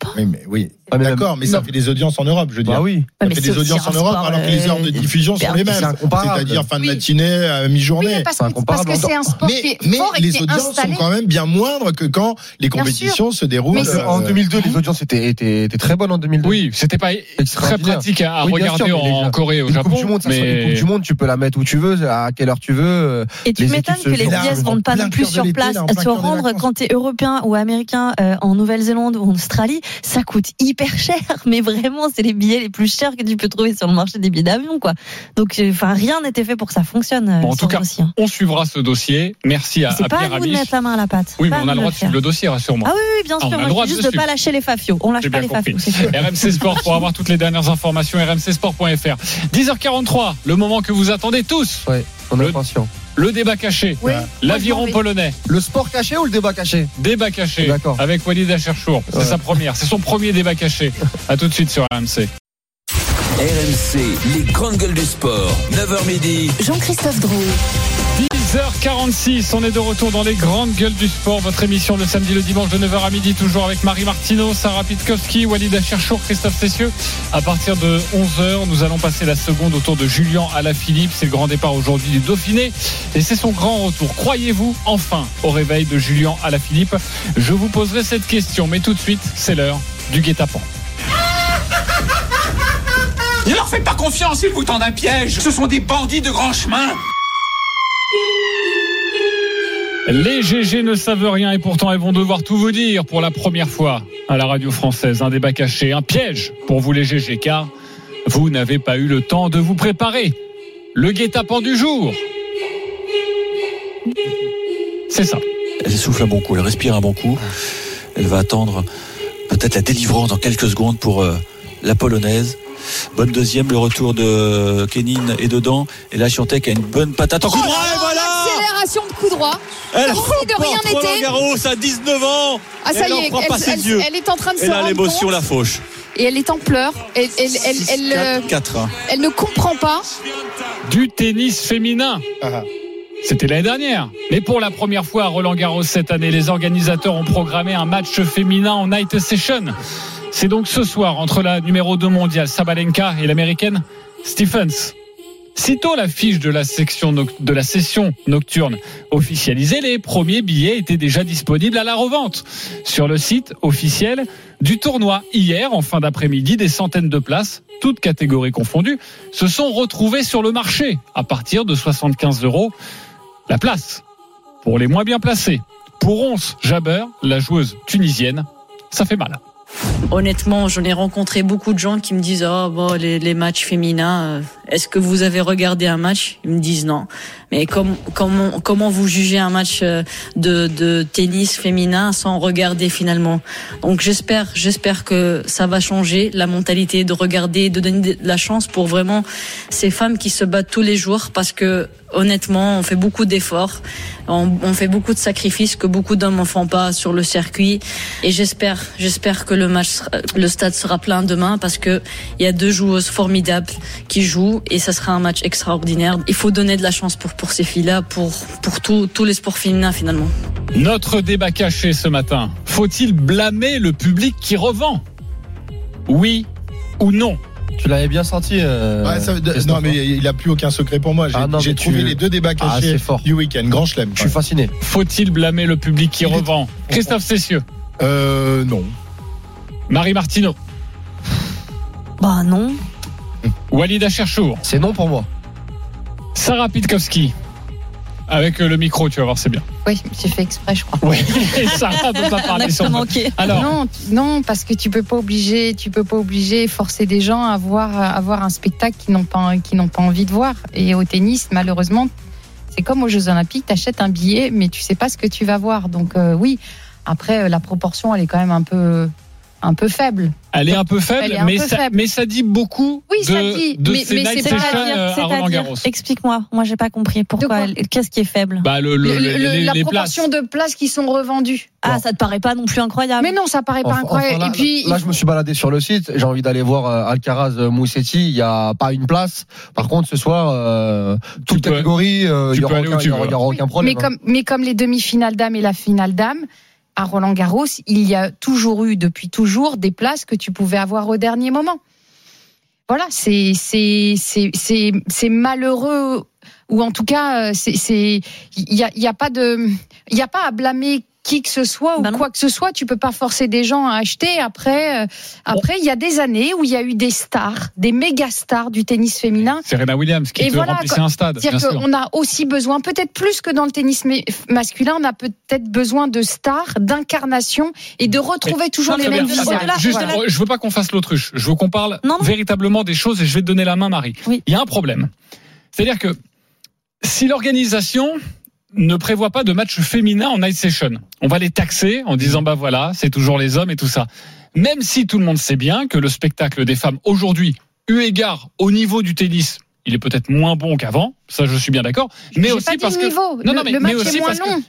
pas. Oui. D'accord, mais ça fait des audiences en Europe, je veux dire. Ah oui. Ça fait des audiences en Europe, alors que les heures de diffusion sont les mêmes. C'est-à-dire fin de matinée, mi-journée. Oui, parce que c'est un sport qui est fort et qui est installé. Mais les audiences sont quand même bien moindres que quand les compétitions se déroulent. En 2002, les audiences étaient très bonnes en 2002. Oui, c'était pas très pratique à regarder en Corée, au Japon. Coupe du Monde, tu peux la mettre où tu veux, à quelle heure tu veux. Et tu m'étonnes que les billets se vendent pas non plus sur place. Se rendre quand t'es européen ou américain en Nouvelle-Zélande ou en Australie, ça coûte hyper cher. Mais vraiment, c'est les billets les plus chers que tu peux trouver sur le marché des billets d'avion, quoi. Donc, rien n'était fait pour que ça fonctionne. Bon, en tout cas, on suivra ce dossier. Merci à Pierre Amiche. C'est pas à nous de mettre la main à la pâte. Oui, mais on a le droit de suivre le dossier, rassure-moi. Ah oui, bien sûr. Moi, je dis juste de pas lâcher les fafios. On lâche pas les fafios. RMC Sport pour avoir toutes les dernières informations. rmcsport.fr. 10h43, le moment que vous attendez tous. Ouais, on est patient. Le débat caché, l'aviron polonais. Le sport caché ou le débat caché? Débat caché, d'accord. Avec Walid Acharchour. C'est sa première, c'est son premier débat caché. À tout de suite sur RMC. RMC, les grandes gueules du sport. 9h midi. Jean-Christophe Drouet. 10h46, on est de retour dans les grandes gueules du sport. Votre émission le samedi, le dimanche de 9h à midi, toujours avec Marie Martineau, Sarah Pitkowski, Walid Acharchour, Christophe Cessieux. À partir de 11h, nous allons passer la seconde au tour de Julien Alaphilippe. C'est le grand départ aujourd'hui du Dauphiné et c'est son grand retour. Croyez-vous enfin au réveil de Julien Alaphilippe? Je vous poserai cette question, mais tout de suite, c'est l'heure du guet-apens. Ne leur faites pas confiance, ils vous tendent un piège. Ce sont des bandits de grand chemin. Les GG ne savent rien et pourtant elles vont devoir tout vous dire pour la première fois à la radio française. Un débat caché, un piège pour vous les GG, car vous n'avez pas eu le temps de vous préparer. Le guet-apens du jour. C'est ça. Elle souffle un bon coup, elle respire un bon coup. Elle va attendre peut-être la délivrance dans quelques secondes pour la polonaise. Bonne deuxième, le retour de Kenin est dedans. Et là, Świątek a une bonne patate en coup droit. Et voilà, accélération de coup droit. Elle remporte de rien n'était. Roland Garros à 19 ans. Ah, ça y est, elle est en train de se rendre compte. Et là, l'émotion la fauche. Et elle est en pleurs. Elle ne comprend pas. Du tennis féminin. C'était l'année dernière. Mais pour la première fois à Roland Garros cette année, les organisateurs ont programmé un match féminin en night session. C'est donc ce soir entre la numéro 2 mondiale Sabalenka et l'américaine Stephens. Sitôt l'affiche de la session nocturne officialisée, les premiers billets étaient déjà disponibles à la revente sur le site officiel du tournoi. Hier, en fin d'après-midi, des centaines de places, toutes catégories confondues, se sont retrouvées sur le marché à partir de 75 € la place. Pour les moins bien placés, pour Ons Jabeur, la joueuse tunisienne, ça fait mal. Honnêtement, j'en ai rencontré beaucoup de gens qui me disent les matchs féminins, est-ce que vous avez regardé un match? Ils me disent non. Mais comment vous jugez un match de tennis féminin sans regarder finalement? Donc j'espère que ça va changer la mentalité de regarder, de donner de la chance pour vraiment ces femmes qui se battent tous les jours, parce que honnêtement, on fait beaucoup d'efforts, on fait beaucoup de sacrifices que beaucoup d'hommes ne font pas sur le circuit. Et j'espère que le stade sera plein demain, parce que il y a deux joueuses formidables qui jouent et ça sera un match extraordinaire. Il faut donner de la chance pour ces filles-là, pour tous les sports féminins finalement. Notre débat caché ce matin. Faut-il blâmer le public qui revend? Oui ou non? Tu l'avais bien senti. Non, mais il n'a plus aucun secret pour moi. J'ai trouvé les deux débats cachés du week-end. Grand chelem. Je suis fasciné. Faut-il blâmer le public qui revend? Christophe Cessieux. Non. Marie Martineau. Bah non. Walid Acharchour. C'est non pour moi. Sarah Pitkowski. Avec le micro, tu vas voir, c'est bien. Oui, j'ai fait exprès, je crois. Oui, et Sarah ne peut pas parler sur moi. Alors, non, parce que tu peux pas obliger, forcer des gens à voir un spectacle qu'ils n'ont pas envie de voir. Et au tennis, malheureusement, c'est comme aux Jeux Olympiques, t'achètes un billet, mais tu sais pas ce que tu vas voir. Donc oui, après la proportion, elle est quand même un peu faible. Elle est un peu faible, mais ça dit beaucoup de ces night sessions à Roland Garros. Explique-moi, moi j'ai pas compris pourquoi. Qu'est-ce qui est faible? La proportion de places qui sont revendues. Ah, ça te paraît pas non plus incroyable? Mais non, ça paraît pas incroyable. Là, et puis là, je me suis baladé sur le site. J'ai envie d'aller voir Alcaraz Moussetti. Il y a pas une place. Par contre, ce soir, toute catégorie, il y aura aucun problème. Mais comme les demi-finales dames et la finale dames, à Roland-Garros, il y a toujours eu, depuis toujours, des places que tu pouvais avoir au dernier moment. Voilà, c'est malheureux, ou en tout cas, il y a pas à blâmer qui que ce soit ou quoi que ce soit. Tu peux pas forcer des gens à acheter. Après, il y a des années où il y a eu des stars, des méga stars du tennis féminin. Serena Williams qui remplissait un stade. C'est-à-dire qu'on a aussi besoin, peut-être plus que dans le tennis masculin, on a peut-être besoin de stars, d'incarnation et de retrouver toujours les mêmes visages. Je veux pas qu'on fasse l'autruche. Je veux qu'on parle véritablement des choses et je vais te donner la main, Marie. Oui. Il y a un problème. C'est-à-dire que si l'organisation ne prévoit pas de match féminin en night session, on va les taxer en disant bah voilà, c'est toujours les hommes et tout ça. Même si tout le monde sait bien que le spectacle des femmes aujourd'hui, eu égard au niveau du tennis, il est peut-être moins bon qu'avant, ça je suis bien d'accord, mais aussi parce que le match est moins long.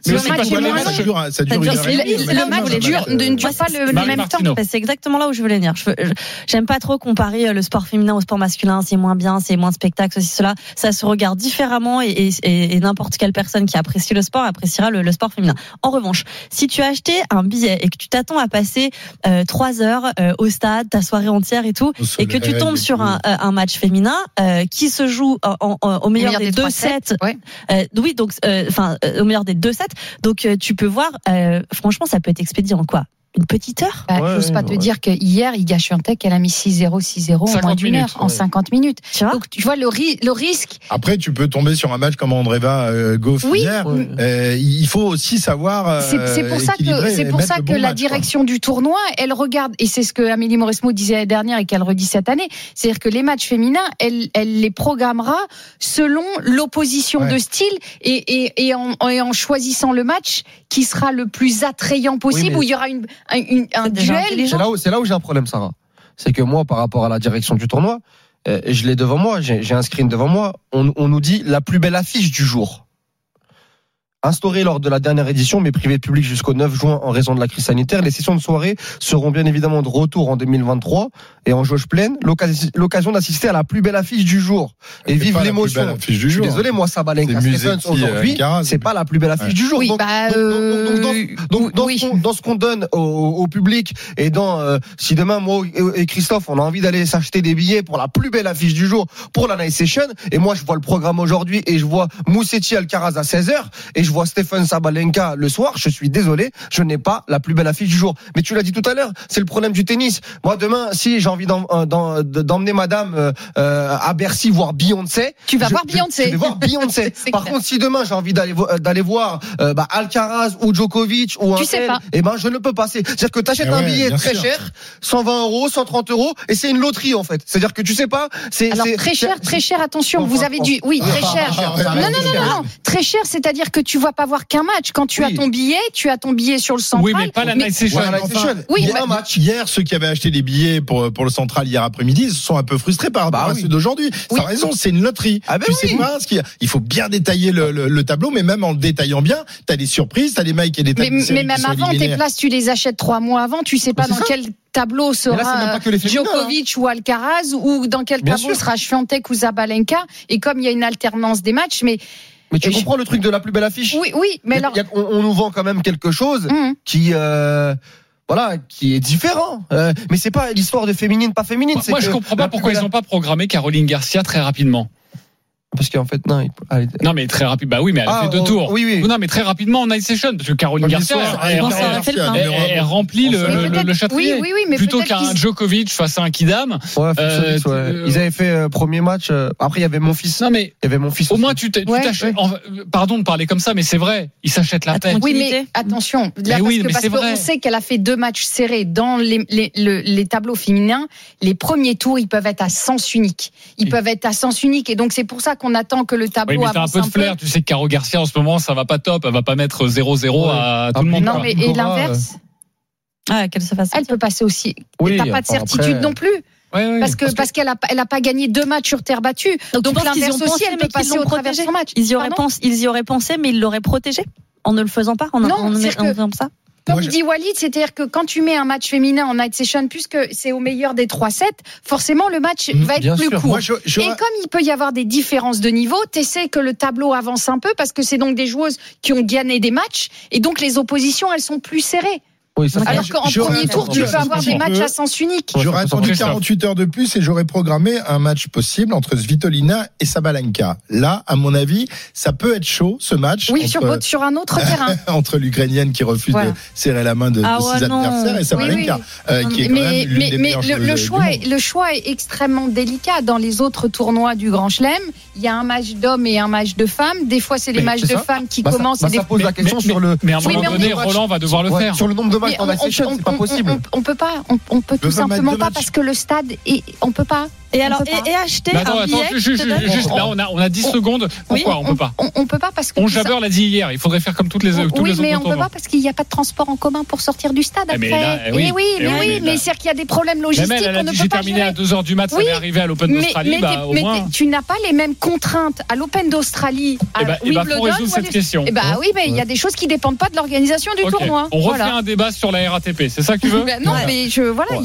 Le match ne dure pas le même temps. C'est exactement là où je voulais venir. J'aime pas trop comparer le sport féminin au sport masculin, c'est moins bien, c'est moins de spectacle, ceci, cela. Ça se regarde différemment et n'importe quelle personne qui apprécie le sport appréciera le sport féminin. En revanche, si tu as acheté un billet et que tu t'attends à passer 3 heures au stade, ta soirée entière et tout, et que tu tombes sur un match féminin qui se joue au meilleur des 2 sets. Oui, donc au meilleur des 2 sets. Donc tu peux voir, franchement, ça peut être expédié en quoi? Une petite heure. J'ose pas te dire que hier, Iga Swiatek, elle a mis 6-0, 6-0 en moins d'une heure, en 50 minutes. Donc tu vois le risque. Après, tu peux tomber sur un match comme Andreeva Gauff hier. Il faut aussi savoir. C'est pour ça que la direction du tournoi, elle regarde, et c'est ce que Amélie Mauresmo disait l'année dernière et qu'elle redit cette année, c'est-à-dire que les matchs féminins, elle les programmera selon l'opposition de style et en choisissant le match qui sera le plus attrayant possible, où il y aura un duel. C'est là où j'ai un problème, Sarah. C'est que moi, par rapport à la direction du tournoi, je l'ai devant moi, j'ai un screen devant moi, on nous dit la plus belle affiche du jour. Instaurée lors de la dernière édition, mais privée publique jusqu'au 9 juin en raison de la crise sanitaire, les sessions de soirée seront bien évidemment de retour en 2023 et en jauge pleine, l'occasion d'assister à la plus belle affiche du jour. Et vive l'émotion. Je suis désolé, moi, Sabalenka Stephens aujourd'hui, c'est pas la plus belle affiche du jour. Oui, donc dans ce qu'on donne au public et si demain moi et Christophe on a envie d'aller s'acheter des billets pour la plus belle affiche du jour pour la night session, et moi je vois le programme aujourd'hui et je vois Musetti Alcaraz à 16h et je vois Stéphane Sabalenka le soir, je suis désolé, je n'ai pas la plus belle affiche du jour. Mais tu l'as dit tout à l'heure, c'est le problème du tennis. Moi demain, si j'ai envie d'emmener madame à Bercy voir Beyoncé, tu vas voir Beyoncé. Je vais voir Beyoncé. Par contre, si demain j'ai envie d'aller voir Alcaraz ou Djokovic ou un tel, je ne peux pas. C'est-à-dire que tu achètes un billet très cher, 120 €, 130 €, et c'est une loterie en fait. C'est-à-dire que tu sais pas. Alors très cher, attention, vous avez dû, très cher. Non, très cher, c'est-à-dire que tu vas pas voir qu'un match. Quand tu as ton billet sur le central. Oui, mais pas la night session. Un match. Hier, ceux qui avaient acheté les billets pour le central hier après-midi se sont un peu frustrés par rapport à ceux d'aujourd'hui. T'as raison, c'est une loterie. Tu sais pas il faut bien détailler le tableau, mais même en le détaillant bien, t'as des surprises, t'as des mecs et des tables de série. Mais même avant, tes places, tu les achètes 3 mois avant, tu sais pas dans quel tableau sera Djokovic ou Alcaraz, ou dans quel tableau sera Swiatek ou Sabalenka, et comme il y a une alternance des matchs, mais tu comprends le truc de la plus belle affiche? Oui, mais alors on nous vend quand même quelque chose qui est différent. Mais c'est pas l'histoire de féminine, pas féminine. Moi, je comprends pas pourquoi ils n'ont pas programmé Caroline Garcia très rapidement. Parce qu'en fait, non, mais très rapide. Bah oui, mais elle a fait 2 tours. Oui. Non, mais très rapidement en night session. Parce que Caroline Garcia, elle remplit le châtrier. Oui, mais plutôt qu'un Djokovic face à un Kidam. Ils avaient fait premier match. Après, il y avait mon fils. Non, mais. Il y avait mon fils. Au moins, tu t'achètes. Pardon de parler comme ça, mais c'est vrai. Ils s'achètent la tête. Oui, mais attention. Parce qu'on sait qu'elle a fait 2 matchs serrés dans les tableaux féminins. Les premiers tours, ils peuvent être à sens unique. Et donc, c'est pour ça qu'on attend que le tableau avance. Mais t'as un peu de flair. Tu sais que Caro Garcia, en ce moment, ça va pas top. Elle va pas mettre 0-0 à tout le monde. Non, mais et l'inverse. Qu'elle se fasse. Elle peut passer aussi. T'as pas de certitude non plus. Parce qu'elle a pas gagné 2 matchs sur terre battue. Donc l'inverse aussi, elle peut passer au travers de son match. Ils y auraient pensé, mais ils l'auraient protégé en ne le faisant pas, en faisant ça. Comme dit Walid, c'est-à-dire que quand tu mets un match féminin en night session, puisque c'est au meilleur des 3 sets, forcément le match va être plus court. Et comme il peut y avoir des différences de niveau, t'essaies que le tableau avance un peu parce que c'est donc des joueuses qui ont gagné des matchs et donc les oppositions elles sont plus serrées. Oui, ça alors qu'en premier tour, tu peux avoir des matchs à sens unique. J'aurais attendu 48 heures de plus et j'aurais programmé un match possible entre Svitolina et Sabalenka. Là, à mon avis, ça peut être chaud, ce match. Oui, sur un autre terrain. Entre l'Ukrainienne qui refuse de serrer la main de ses adversaires et Sabalenka, qui est quand même l'une des meilleures joueuses. Le choix est extrêmement délicat. Dans les autres tournois du Grand Chelem, il y a un match d'hommes et un match de femmes. Des fois, c'est les matchs de femmes qui commencent. Ça pose la question sur le. Mais à un moment donné, Roland va devoir le faire. Sur le nombre de matchs en night session, c'est pas possible. On peut pas. On peut tout simplement pas parce que le stade on peut pas. Et alors, et acheter un billet. Juste là, on a 10 secondes. Pourquoi on peut pas? On peut pas parce que. Jabeur l'a dit hier. Il faudrait faire comme tous les autres. Oui, mais on peut pas parce qu'il n'y a pas de transport en commun pour sortir du stade après. Mais c'est-à-dire qu'il y a des problèmes logistiques. On ne peut pas. J'ai terminé à 2h du mat. Ça va arriver à l'Open d'Australie. Mais tu n'as pas les mêmes contraintes à l'Open d'Australie. Il faut résoudre cette question. Oui, mais il y a des choses qui dépendent pas de l'organisation du tournoi. On refait un débat sur la RATP. C'est ça que tu veux? Non, mais il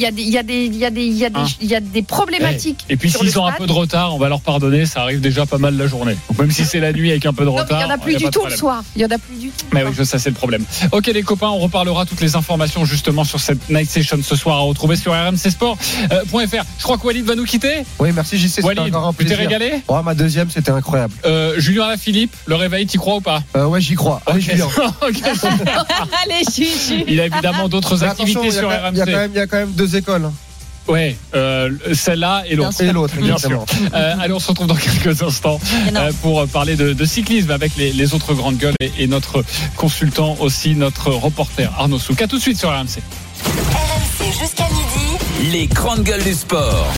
y a des problématiques. Et puis s'ils ont un peu de retard, on va leur pardonner, ça arrive déjà pas mal la journée. Donc même si c'est la nuit avec un peu de retard, il y en a plus du tout le soir. Il y en a plus du tout. Mais oui, ça c'est le problème. OK les copains, on reparlera toutes les informations justement sur cette night session ce soir à retrouver sur rmcsport.fr. Je crois que Walid va nous quitter. Oui, merci JC. Walid, tu t'es régalé? Ma deuxième, c'était incroyable. Julien Alaphilippe, le réveil, t'y crois ou pas? Ouais, j'y crois. Allez, Julien. Allez, Juju. Il a évidemment d'autres activités sur RMC. Il y a quand même 2 écoles. Ouais, celle-là et l'autre. Et l'autre, bien sûr. Allez, on se retrouve dans quelques instants pour parler de cyclisme avec les autres grandes gueules et notre consultant aussi, notre reporter Arnaud Souk. À tout de suite sur RMC. RMC jusqu'à midi. Les grandes gueules du sport.